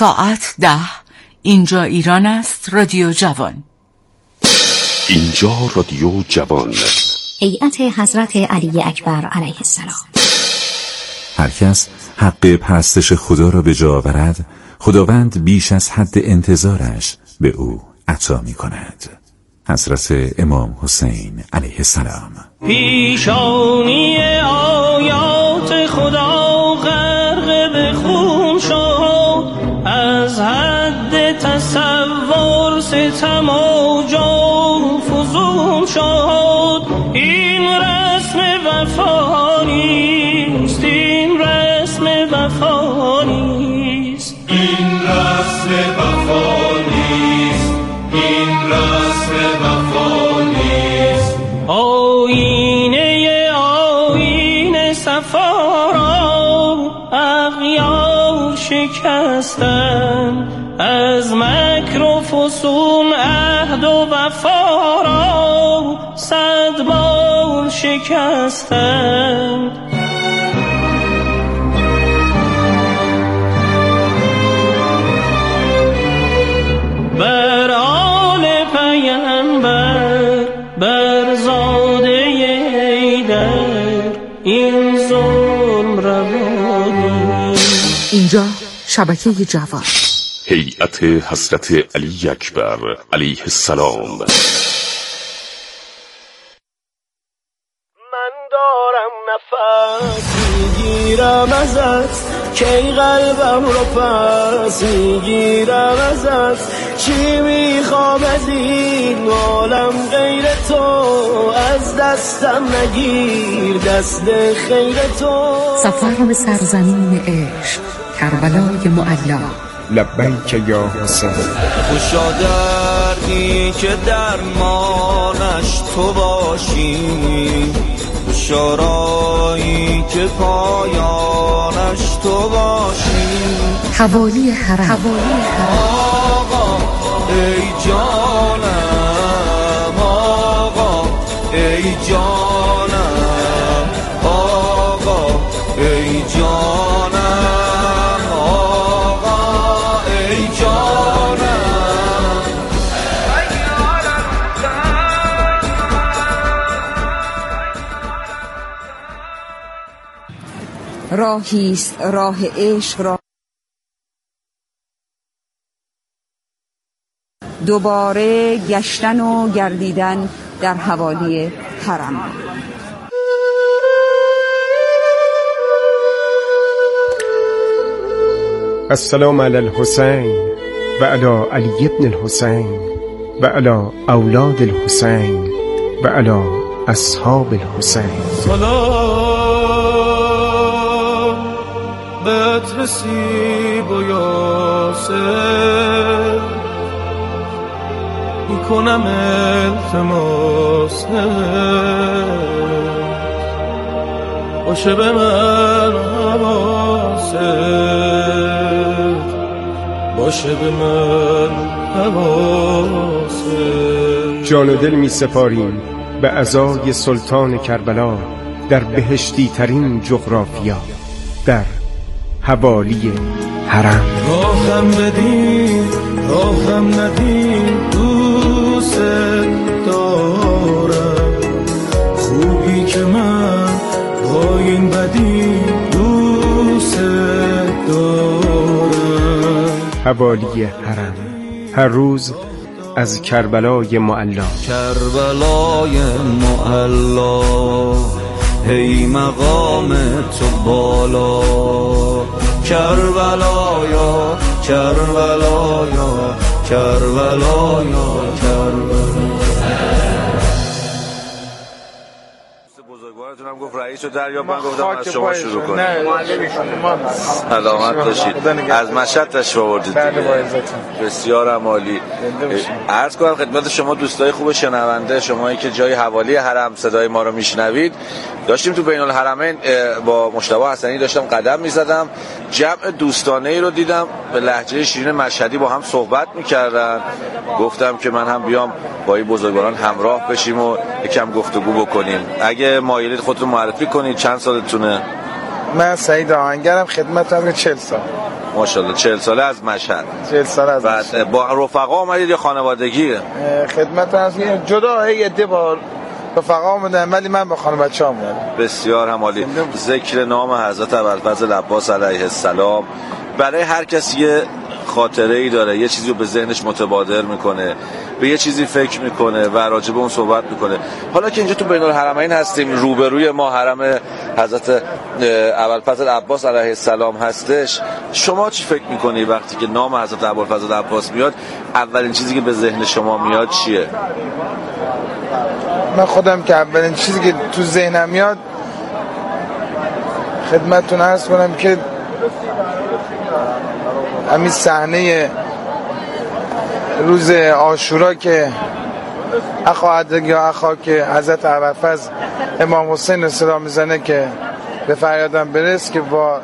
ساعت 10. اینجا ایران است. رادیو جوان. اینجا رادیو جوان. هیئت حضرت علی اکبر علیه السلام. هر کس حق پرستش خدا را به جا آورد، خداوند بیش از حد انتظارش به او عطا می کند. حضرت امام حسین علیه السلام. پیشانی آیات خدا غرق به خون شد، از حد تصور ستم و جور فزون شد. این رسم وفا نیست، این رسم وفا نیست، این رسم وفا نیست، این رسم وفا نیست. آیین صفا را اغیار شکستن، از مکر و فسون عهد و وفا را 100 بار شکستن. بر آل پیامبر، بر زاده حیدر، این ظلم روانی. اینجا شبکه جوان. هیئت حضرت علی اکبر علیه السلام. من دارم نفس میگیرم ازت، کی قلبم رو پس میگیرم ازت. چی میخوام از این عالم غیر تو، از دستم نگیر دست خیر تو. سفر به سرزمین عشق، کربلای معلا. لبیک یا حسین. خوشا دردی که درمانش تو باشی، شورایی که پایانش تو باشی. حوالی حرم. آقا ای جانم، آقا ای جانم، آقا ای جانم، آقا ای جانم. راهیست راه عشق را دوباره گشتن و گردیدن در حوالی حرم. السلام علی الحسین و علی علی ابن الحسین و علی اولاد الحسین و علی اصحاب الحسین. سلام بهت رسیب و یاسر، میکنم التماس باشه به من حواست، باشه به من حواست. جان و دل می سپاریم به عزای سلطان کربلا در بهشتی ترین جغرافیا، در حوالی حرم. راهم بدین راهم ندین، دوست دارم. خوبی که من با این بدی دوست دارم. حوالی حرم، هر روز از کربلای معلا. کربلای معلا، هی مقام تو بالا. کربلایا کربلایا کربلایا کربلایا. بزرگوارتون هم گفت رئیس و دریا، من گفتم از شما شروع کنیم. سلامت باشید. از مشهد تشریف آوردید. بسیار عالی. عرض کنم خدمت شما دوستای خوب شنونده، شمایی که جای حوالی حرم صدای ما رو میشنوید، داشتیم تو بین الحرمین با مجتبی حسنی داشتم قدم میزدم، جمع دوستانه ای رو دیدم به لهجه شیرین مشهدی با هم صحبت میکردن. گفتم که من هم بیام با این بزرگواران همراه بشیم و یکم گفتگو بکنیم. اگه مایلید خودتون معرفی کنید، چند سالتونه؟ من سعید آهنگرم، خدمتم 40 سال. ماشاءالله 40 ساله از مشهد. 40 ساله از مشهد. بعد با رفقا اومدید یا خانوادگی؟ خدمت هست جدا یه عده با رفقا اومدن ولی من با خانم بچه‌ها اومدم. بسیار هم عالی. ذکر نام حضرت ابوالفضل عباس علیه السلام برای هر کسی یه خاطره ای داره، یه چیزی رو به ذهنش متبادر میکنه، به یه چیزی فکر میکنه و راجع به اون صحبت میکنه. حالا که اینجا تو بین الحرمین هستیم، روبروی ما حرم حضرت ابوالفضل عباس علیه السلام هستش، شما چی فکر میکنی وقتی که نام حضرت ابوالفضل عباس میاد؟ اولین چیزی که به ذهن شما میاد چیه؟ من خودم که اولین چیزی که تو ذهنم میاد خدمتتون عرض کنم که همین صحنه روز عاشورا که اخا که حضرت ابوالفضل امام حسین سلام میزنه که به فریادم برس که با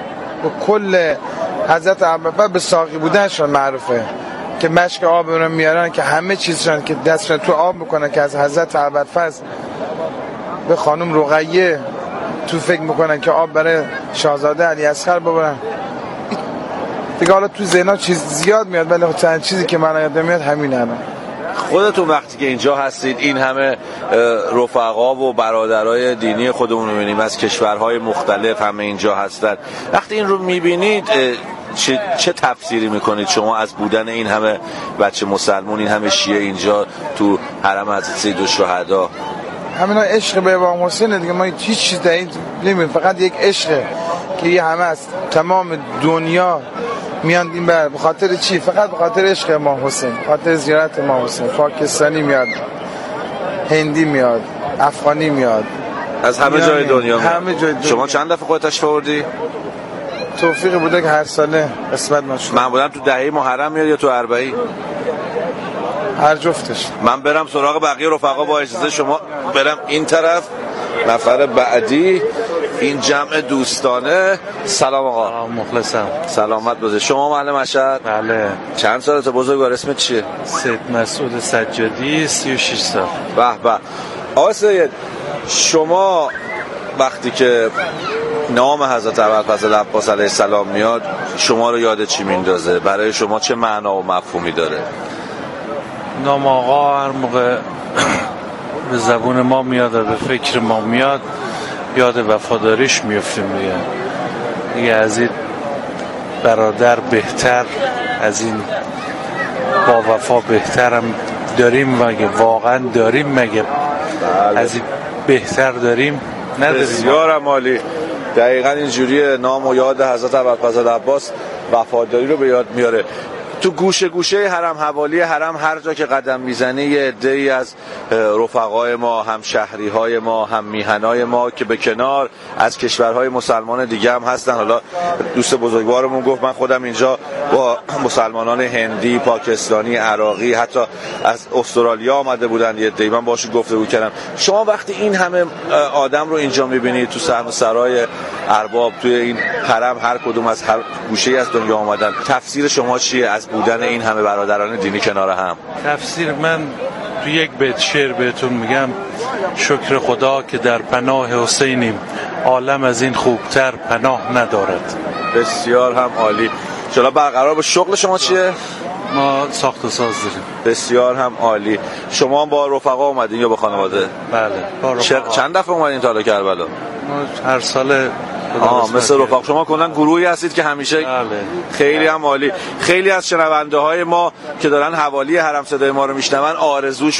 کل حضرت ابوالفضل به ساقی بودنشون معروفه، که مشک آب رو میارن که همه چیزشون که دستشون تو آب میکنن، که از حضرت ابوالفضل به خانم رقیه تو فکر میکنن که آب برای شاهزاده علی اصغر ببرن. دیگه حالا تو ذهنم چیز زیاد میاد ولی چند چیزی که من یادم میاد همین همه. خودتون وقتی که اینجا هستید این همه رفقا و برادرای دینی خودمون رو میبینیم از کشورهای مختلف همه اینجا هستن، وقتی این رو میبینید چه تفسیری میکنید شما از بودن این همه بچه مسلمون، این همه شیعه اینجا تو حرم حضرت سیدالشهدا؟ همینا عشق به امام حسین دیگه، ما هیچ چیز دیگه نمی‌بینیم، فقط یک عشقه که یه همه از تمام دنیا میان این به خاطر چی؟ فقط به خاطر عشق امام حسین، خاطر زیارت امام حسین. پاکستانی میاد، هندی میاد، افغانی میاد، از همه جای دنیا میاد. همه جای دنیا. شما چند دفعه خودت تشریف آوردی؟ توفیق بوده که هر ساله قسمت نشد. من بودم تو دهه محرم میاد یا تو اربعین؟ هر جفتش. من برم سراغ بقیه رفقا با اجازه شما، برم این طرف. نفر بعدی این جمع دوستانه. سلام آقا. مخلصم. سلامت باشه. شما محل مشهد؟ بله. چند سالته بزرگوار؟ اسمت چیه؟ سید مسعود سجادی، 36 سال. به به. آقا سید، شما وقتی که نام حضرت ابوالفضل عباس علیه السلام میاد شما رو یاد چی میندازه؟ برای شما چه معنا و مفهومی داره؟ نام آقا هر موقع به زبون ما میاد و به فکر ما میاد یاد وفاداریش میفتیم دیگه از این برادر بهتر، از این با وفا بهترم داریم مگه؟ واقعا داریم مگه؟ از این بهتر داریم نداریم. بسیار عالی. دقیقاً اینجوری نام و یاد حضرت ابوالفضل عباس وفاداری رو به یاد میاره. تو گوشه گوشه حرم، حوالی حرم، هر جا که قدم میزنی یه عده‌ای از رفقای ما، هم شهری‌های ما، هم میهنای ما که به کنار از کشورهای مسلمان دیگه هم هستن. حالا دوست بزرگوارمون گفت من خودم اینجا با مسلمانان هندی، پاکستانی، عراقی، حتی از استرالیا آمده بودن یه عده‌ای، من باشون گفتگو کردم. شما وقتی این همه آدم رو اینجا میبینید تو صحن سرای ارباب، توی این حرم، هر کدوم از هر گوشه‌ای از دنیا آمدن، تفسیر شما چیه از بودن این همه برادران دینی کنار هم؟ تفسیر من تو یک بیت شعر بهتون میگم: شکر خدا که در پناه حسینیم، عالم از این خوبتر پناه ندارد. بسیار هم عالی. شما برقرار با شغل شما چیه؟ ما ساخت و ساز داریم. بسیار هم عالی. شما با رفقا اومدین یا با خانواده؟ بله با رفقا. چند دفعه اومدین تا حالا کربلا؟ ما هر سال. مثل رفاق شما کلا گروهی هستید که همیشه. بله. خیلی هم عالی. خیلی از شنونده های ما که دارن حوالی حرم صدای ما رو میشنون آرزوش